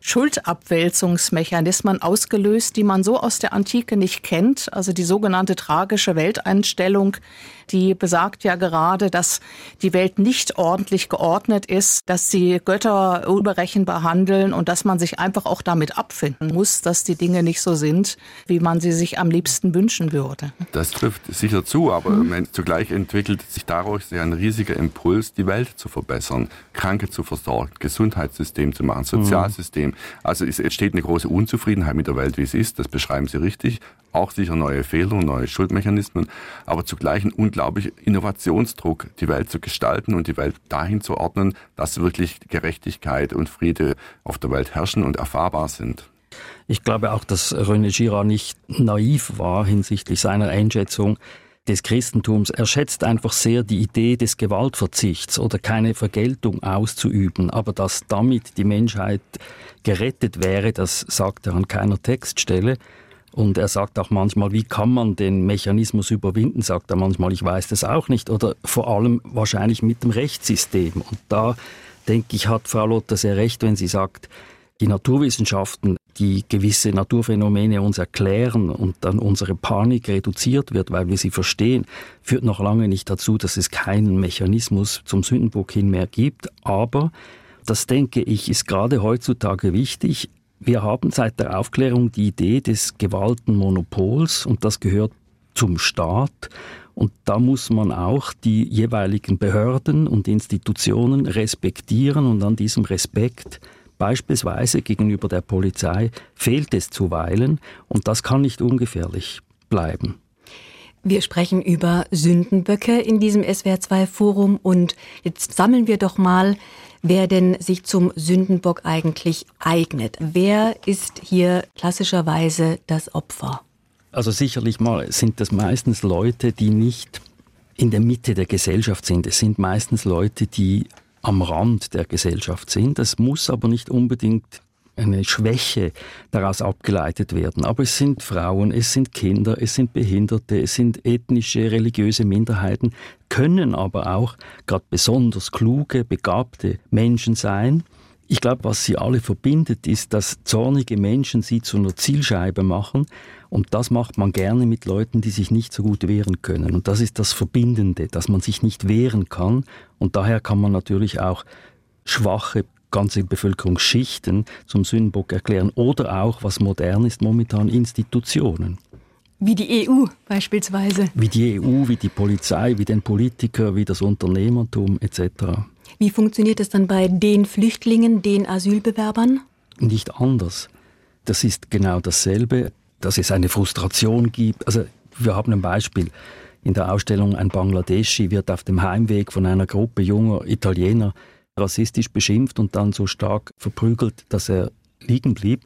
[SPEAKER 5] Schuldabwälzungsmechanismen ausgelöst, die man so aus der Antike nicht kennt. Also die sogenannte tragische Welteinstellung, die besagt ja gerade, dass die Welt nicht ordentlich geordnet ist, dass die Götter unberechenbar handeln und dass man sich einfach auch damit abfinden muss, dass die Dinge nicht so sind, wie man sie sich am liebsten wünschen würde.
[SPEAKER 4] Das trifft sicher zu, aber zugleich entwickelt sich daraus ein riesiger Impuls, die Welt zu verbessern, Kranke zu versorgen, Gesundheitssystem zu machen, Sozialsystem. Also es entsteht eine große Unzufriedenheit mit der Welt, wie es ist, das beschreiben Sie richtig. Auch sicher neue Fehler, neue Schuldmechanismen, aber zugleich ein unglaublicher Innovationsdruck, die Welt zu gestalten und die Welt dahin zu ordnen, dass wirklich Gerechtigkeit und Friede auf der Welt herrschen und erfahrbar sind.
[SPEAKER 3] Ich glaube auch, dass René Girard nicht naiv war hinsichtlich seiner Einschätzung des Christentums. Er schätzt einfach sehr die Idee des Gewaltverzichts oder keine Vergeltung auszuüben, aber dass damit die Menschheit gerettet wäre, das sagt er an keiner Textstelle. Und er sagt auch manchmal, wie kann man den Mechanismus überwinden, sagt er manchmal, ich weiß das auch nicht. Oder vor allem wahrscheinlich mit dem Rechtssystem. Und da, denke ich, hat Frau Lotter sehr recht, wenn sie sagt, die Naturwissenschaften, die gewisse Naturphänomene uns erklären und dann unsere Panik reduziert wird, weil wir sie verstehen, führt noch lange nicht dazu, dass es keinen Mechanismus zum Sündenbock hin mehr gibt. Aber das, denke ich, ist gerade heutzutage wichtig. Wir haben seit der Aufklärung die Idee des Gewaltenmonopols und das gehört zum Staat. Und da muss man auch die jeweiligen Behörden und Institutionen respektieren und an diesem Respekt beispielsweise gegenüber der Polizei fehlt es zuweilen und das kann nicht ungefährlich bleiben.
[SPEAKER 2] Wir sprechen über Sündenböcke in diesem SWR2-Forum und jetzt sammeln wir doch mal, wer denn sich zum Sündenbock eigentlich eignet. Wer ist hier klassischerweise das Opfer?
[SPEAKER 3] Also sicherlich mal sind das meistens Leute, die nicht in der Mitte der Gesellschaft sind. Es sind meistens Leute, die am Rand der Gesellschaft sind. Es muss aber nicht unbedingt eine Schwäche daraus abgeleitet werden. Aber es sind Frauen, es sind Kinder, es sind Behinderte, es sind ethnische, religiöse Minderheiten, können aber auch gerade besonders kluge, begabte Menschen sein. Ich glaube, was sie alle verbindet, ist, dass zornige Menschen sie zu einer Zielscheibe machen. Und das macht man gerne mit Leuten, die sich nicht so gut wehren können. Und das ist das Verbindende, dass man sich nicht wehren kann. Und daher kann man natürlich auch schwache ganze Bevölkerungsschichten zum Sündenbock erklären. Oder auch, was modern ist, momentan Institutionen.
[SPEAKER 2] Wie die EU beispielsweise.
[SPEAKER 3] Wie die EU, wie die Polizei, wie den Politiker, wie das Unternehmertum etc.
[SPEAKER 2] Wie funktioniert es dann bei den Flüchtlingen, den Asylbewerbern?
[SPEAKER 3] nicht anders. Das ist genau dasselbe, dass es eine Frustration gibt. Also wir haben ein Beispiel. In der Ausstellung ein Bangladeschi wird auf dem Heimweg von einer Gruppe junger Italiener rassistisch beschimpft und dann so stark verprügelt, dass er liegen blieb.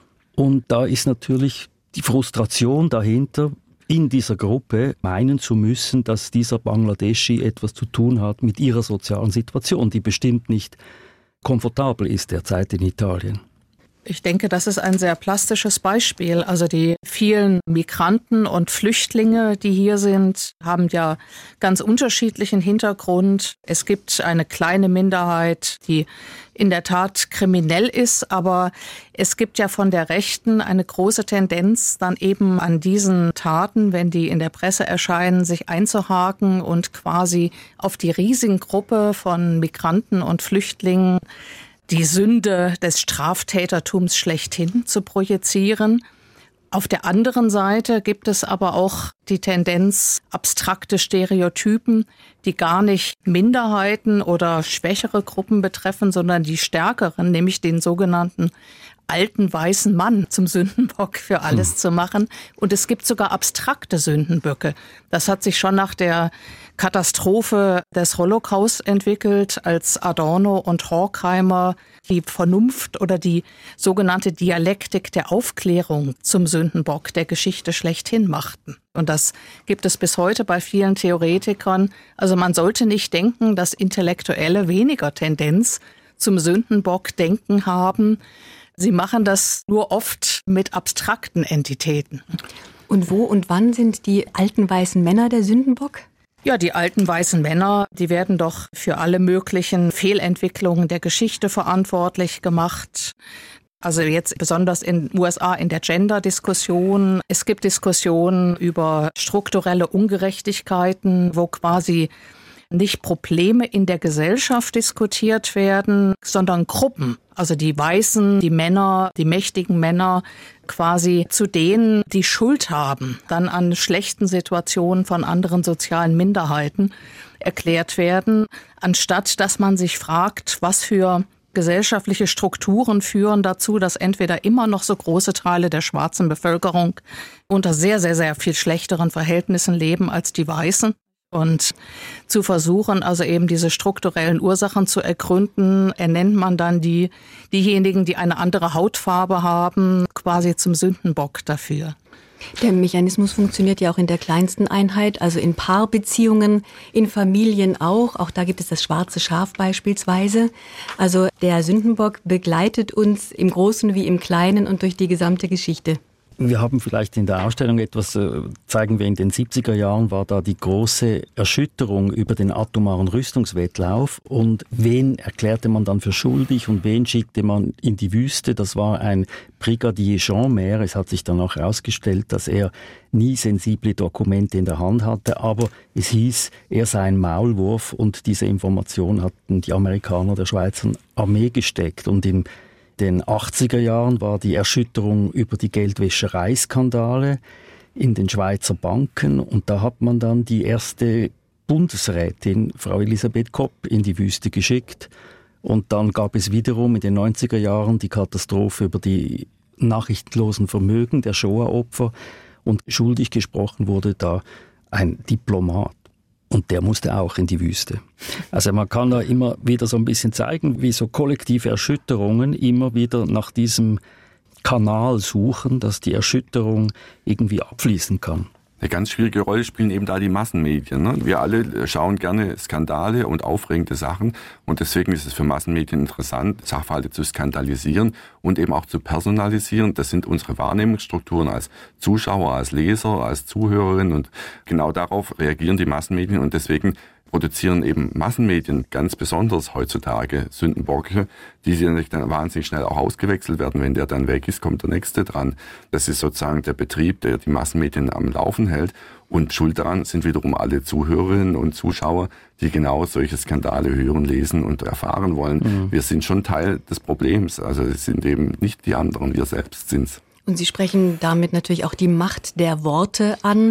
[SPEAKER 3] Und da ist natürlich die Frustration dahinter, in dieser Gruppe meinen zu müssen, dass dieser Bangladeschi etwas zu tun hat mit ihrer sozialen Situation, die bestimmt nicht komfortabel ist derzeit in Italien.
[SPEAKER 5] Ich denke, das ist ein sehr plastisches Beispiel. Also die vielen Migranten und Flüchtlinge, die hier sind, haben ja ganz unterschiedlichen Hintergrund. Es gibt eine kleine Minderheit, die in der Tat kriminell ist, aber es gibt ja von der Rechten eine große Tendenz, dann eben an diesen Taten, wenn die in der Presse erscheinen, sich einzuhaken und quasi auf die Riesengruppe von Migranten und Flüchtlingen die Sünde des Straftätertums schlechthin zu projizieren. Auf der anderen Seite gibt es aber auch die Tendenz, abstrakte Stereotypen, die gar nicht Minderheiten oder schwächere Gruppen betreffen, sondern die stärkeren, nämlich den sogenannten alten weißen Mann zum Sündenbock für alles zu machen. Und es gibt sogar abstrakte Sündenböcke. Das hat sich schon nach der Katastrophe des Holocaust entwickelt, als Adorno und Horkheimer die Vernunft oder die sogenannte Dialektik der Aufklärung zum Sündenbock der Geschichte schlechthin machten. Und das gibt es bis heute bei vielen Theoretikern. Also man sollte nicht denken, dass Intellektuelle weniger Tendenz zum Sündenbock-Denken haben. Sie machen das nur oft mit abstrakten Entitäten.
[SPEAKER 2] Und wo und wann sind die alten weißen Männer der Sündenbock?
[SPEAKER 5] Ja, die alten weißen Männer, die werden doch für alle möglichen Fehlentwicklungen der Geschichte verantwortlich gemacht. Also jetzt besonders in den USA in der Gender-Diskussion. Es gibt Diskussionen über strukturelle Ungerechtigkeiten, wo quasi nicht Probleme in der Gesellschaft diskutiert werden, sondern Gruppen. Also die Weißen, die Männer, die mächtigen Männer quasi zu denen, die Schuld haben, dann an schlechten Situationen von anderen sozialen Minderheiten erklärt werden, anstatt dass man sich fragt, was für gesellschaftliche Strukturen führen dazu, dass entweder immer noch so große Teile der schwarzen Bevölkerung unter sehr, sehr, sehr viel schlechteren Verhältnissen leben als die Weißen. Und zu versuchen, also eben diese strukturellen Ursachen zu ergründen, ernennt man dann diejenigen, die eine andere Hautfarbe haben, quasi zum Sündenbock dafür.
[SPEAKER 2] Der Mechanismus funktioniert ja auch in der kleinsten Einheit, also in Paarbeziehungen, in Familien auch. Auch da gibt es das schwarze Schaf beispielsweise. Also der Sündenbock begleitet uns im Großen wie im Kleinen und durch die gesamte Geschichte.
[SPEAKER 3] Wir haben vielleicht in der Ausstellung etwas, zeigen wir in den 70er Jahren, war da die große Erschütterung über den atomaren Rüstungswettlauf. Und wen erklärte man dann für schuldig und wen schickte man in die Wüste? Das war ein Brigadier Jean-Maire. Es hat sich dann auch herausgestellt, dass er nie sensible Dokumente in der Hand hatte, aber es hieß, er sei ein Maulwurf und diese Information hatten die Amerikaner der Schweizer Armee gesteckt. Und in den 80er Jahren war die Erschütterung über die Geldwäschereiskandale in den Schweizer Banken und da hat man dann die erste Bundesrätin, Frau Elisabeth Kopp, in die Wüste geschickt und dann gab es wiederum in den 90er Jahren die Katastrophe über die nachrichtenlosen Vermögen der Shoah-Opfer und schuldig gesprochen wurde da ein Diplomat. Und der musste auch in die Wüste. Also man kann da immer wieder so ein bisschen zeigen, wie so kollektive Erschütterungen immer wieder nach diesem Kanal suchen, dass die Erschütterung irgendwie abfließen kann.
[SPEAKER 4] Eine ganz schwierige Rolle spielen eben da die Massenmedien. Ne? Wir alle schauen gerne Skandale und aufregende Sachen und deswegen ist es für Massenmedien interessant, Sachverhalte zu skandalisieren und eben auch zu personalisieren. Das sind unsere Wahrnehmungsstrukturen als Zuschauer, als Leser, als Zuhörerin und genau darauf reagieren die Massenmedien und deswegen produzieren eben Massenmedien ganz besonders heutzutage Sündenböcke, die dann wahnsinnig schnell auch ausgewechselt werden. Wenn der dann weg ist, kommt der nächste dran. Das ist sozusagen der Betrieb, der die Massenmedien am Laufen hält. Und schuld daran sind wiederum alle Zuhörerinnen und Zuschauer, die genau solche Skandale hören, lesen und erfahren wollen. Wir sind schon Teil des Problems. Also es sind eben nicht die anderen, wir selbst sind's.
[SPEAKER 2] Und Sie sprechen damit natürlich auch die Macht der Worte an.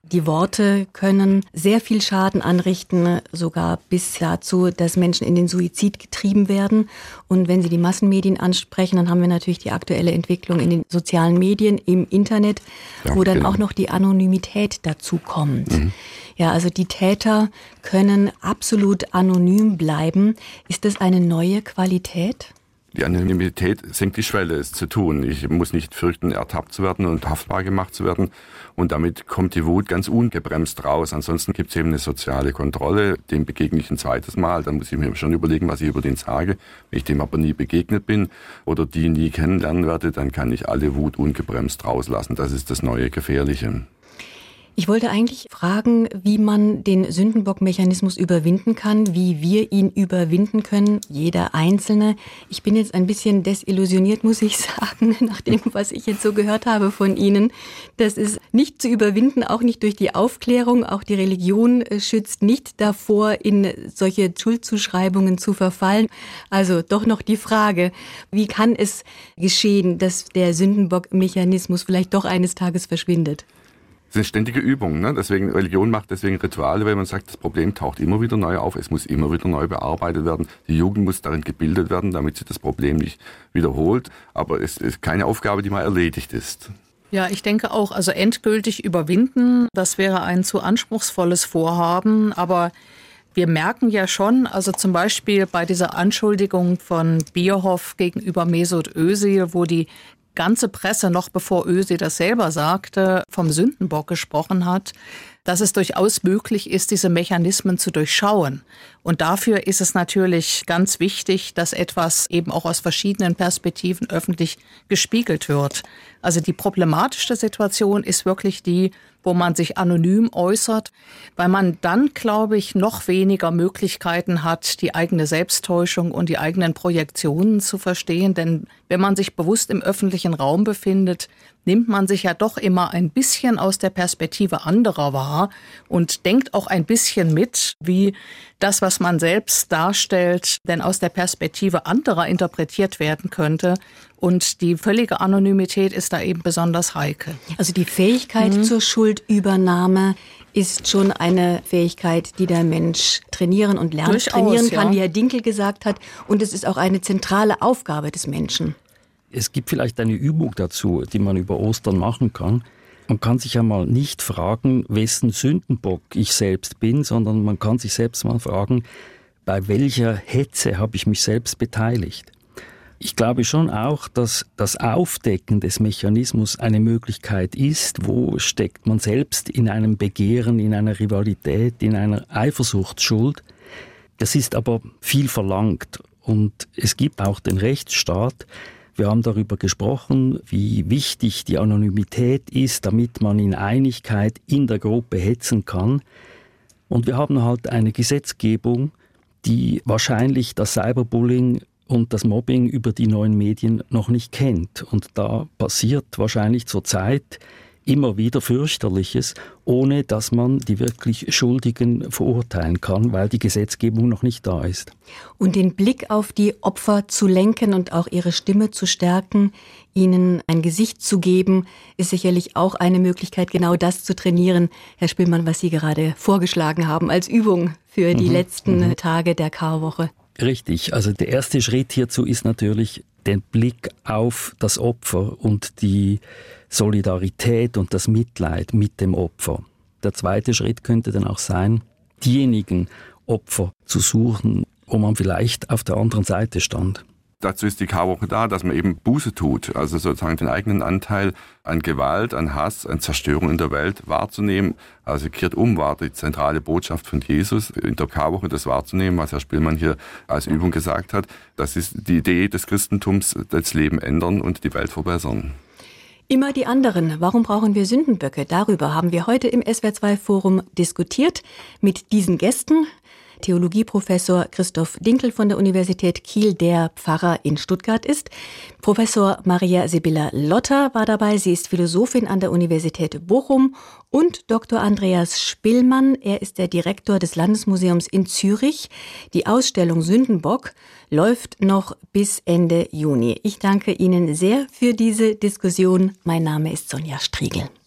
[SPEAKER 2] Die Worte können sehr viel Schaden anrichten, sogar bis dazu, dass Menschen in den Suizid getrieben werden. Und wenn Sie die Massenmedien ansprechen, dann haben wir natürlich die aktuelle Entwicklung in den sozialen Medien, im Internet, wo dann auch noch die Anonymität dazu kommt. Ja, also die Täter können absolut anonym bleiben. Ist das eine neue Qualität?
[SPEAKER 4] Die Anonymität senkt die Schwelle, es zu tun. Ich muss nicht fürchten, ertappt zu werden und haftbar gemacht zu werden. Und damit kommt die Wut ganz ungebremst raus. Ansonsten gibt es eben eine soziale Kontrolle. Dem begegne ich ein zweites Mal. Dann muss ich mir schon überlegen, was ich über den sage. Wenn ich dem aber nie begegnet bin oder die nie kennenlernen werde, dann kann ich alle Wut ungebremst rauslassen. Das ist das neue Gefährliche.
[SPEAKER 2] Ich wollte eigentlich fragen, wie man den Sündenbock-Mechanismus überwinden kann, wie wir ihn überwinden können, jeder Einzelne. Ich bin jetzt ein bisschen desillusioniert, muss ich sagen, nach dem, was ich jetzt so gehört habe von Ihnen. Das ist nicht zu überwinden, auch nicht durch die Aufklärung. Auch die Religion schützt nicht davor, in solche Schuldzuschreibungen zu verfallen. Also doch noch die Frage, wie kann es geschehen, dass der Sündenbock-Mechanismus vielleicht doch eines Tages verschwindet?
[SPEAKER 4] Das sind ständige Übungen, ne? Deswegen, Religion macht deswegen Rituale, weil man sagt, das Problem taucht immer wieder neu auf, es muss immer wieder neu bearbeitet werden. Die Jugend muss darin gebildet werden, damit sie das Problem nicht wiederholt. Aber es ist keine Aufgabe, die mal erledigt ist.
[SPEAKER 5] Ja, ich denke auch, also endgültig überwinden, das wäre ein zu anspruchsvolles Vorhaben. Aber wir merken ja schon, also zum Beispiel bei dieser Anschuldigung von Bierhoff gegenüber Mesut Özil, wo die ganze Presse, noch bevor Özil das selber sagte, vom Sündenbock gesprochen hat, dass es durchaus möglich ist, diese Mechanismen zu durchschauen. Und dafür ist es natürlich ganz wichtig, dass etwas eben auch aus verschiedenen Perspektiven öffentlich gespiegelt wird. Also die problematischste Situation ist wirklich die, wo man sich anonym äußert, weil man dann, glaube ich, noch weniger Möglichkeiten hat, die eigene Selbsttäuschung und die eigenen Projektionen zu verstehen. Denn wenn man sich bewusst im öffentlichen Raum befindet, nimmt man sich ja doch immer ein bisschen aus der Perspektive anderer wahr und denkt auch ein bisschen mit, wie das, was man selbst darstellt, denn aus der Perspektive anderer interpretiert werden könnte. Und die völlige Anonymität ist da eben besonders heikel.
[SPEAKER 2] Also die Fähigkeit zur Schuldübernahme ist schon eine Fähigkeit, die der Mensch trainieren und lernen, trainieren kann, wie Herr Dinkel gesagt hat. Und es ist auch eine zentrale Aufgabe des Menschen.
[SPEAKER 3] Es gibt vielleicht eine Übung dazu, die man über Ostern machen kann. Man kann sich ja mal nicht fragen, wessen Sündenbock ich selbst bin, sondern man kann sich selbst mal fragen, bei welcher Hetze habe ich mich selbst beteiligt. Ich glaube schon auch, dass das Aufdecken des Mechanismus eine Möglichkeit ist, wo steckt man selbst in einem Begehren, in einer Rivalität, in einer Eifersuchtsschuld. Das ist aber viel verlangt und es gibt auch den Rechtsstaat. Wir haben darüber gesprochen, wie wichtig die Anonymität ist, damit man in Einigkeit in der Gruppe hetzen kann. Und wir haben halt eine Gesetzgebung, die wahrscheinlich das Cyberbullying und das Mobbing über die neuen Medien noch nicht kennt. Und da passiert wahrscheinlich zurzeit immer wieder Fürchterliches, ohne dass man die wirklich Schuldigen verurteilen kann, weil die Gesetzgebung noch nicht da ist.
[SPEAKER 2] Und den Blick auf die Opfer zu lenken und auch ihre Stimme zu stärken, ihnen ein Gesicht zu geben, ist sicherlich auch eine Möglichkeit, genau das zu trainieren. Herr Spillmann, was Sie gerade vorgeschlagen haben als Übung für die letzten Tage der Karwoche.
[SPEAKER 3] Richtig, also der erste Schritt hierzu ist natürlich den Blick auf das Opfer und die Solidarität und das Mitleid mit dem Opfer. Der zweite Schritt könnte dann auch sein, diejenigen Opfer zu suchen, wo man vielleicht auf der anderen Seite stand.
[SPEAKER 4] Dazu ist die Karwoche da, dass man eben Buße tut, also sozusagen den eigenen Anteil an Gewalt, an Hass, an Zerstörung in der Welt wahrzunehmen. Also kehrt um, war die zentrale Botschaft von Jesus in der Karwoche, das wahrzunehmen, was Herr Spillmann hier als Übung gesagt hat. Das ist die Idee des Christentums, das Leben ändern und die Welt verbessern.
[SPEAKER 2] Immer die anderen. Warum brauchen wir Sündenböcke? Darüber haben wir heute im SWR2-Forum diskutiert mit diesen Gästen. Theologieprofessor Christoph Dinkel von der Universität Kiel, der Pfarrer in Stuttgart ist. Professor Maria Sibylla Lotter war dabei. Sie ist Philosophin an der Universität Bochum. Und Dr. Andreas Spillmann. Er ist der Direktor des Landesmuseums in Zürich. Die Ausstellung Sündenbock läuft noch bis Ende Juni. Ich danke Ihnen sehr für diese Diskussion. Mein Name ist Sonja Striegel.